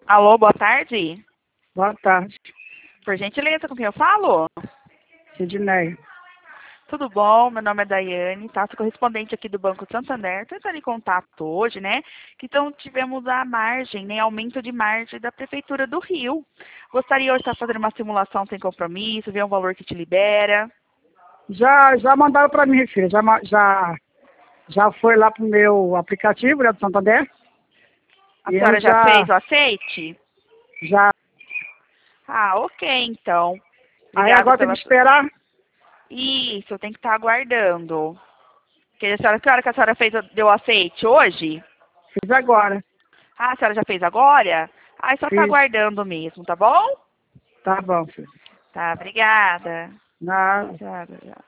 Alô, boa tarde. Boa tarde, Por gentileza, com quem eu falo? Sidney. Tudo bom? Meu nome é Daiane, tá? Sou correspondente aqui do Banco Santander. Estou entrando em contato hoje, né? Que então tivemos a margem, né? Aumento de margem da Prefeitura do Rio. Gostaria hoje de estar fazendo uma simulação sem compromisso, ver um valor que te libera. Já mandaram para mim, filha. Já foi lá pro meu aplicativo, né, do Santander. A E eu senhora já fez o aceite? já. Ah, ok, então. Aí Obrigada agora tem que pela... esperar. Isso, eu tenho que estar aguardando. Que hora que a senhora fez, deu o aceite? Hoje? Fiz agora. Ah, a senhora já fez agora? Ah, só tá Fiz. aguardando mesmo, tá bom? Tá bom, filha. Tá, obrigada. Nada. Tchau, tchau.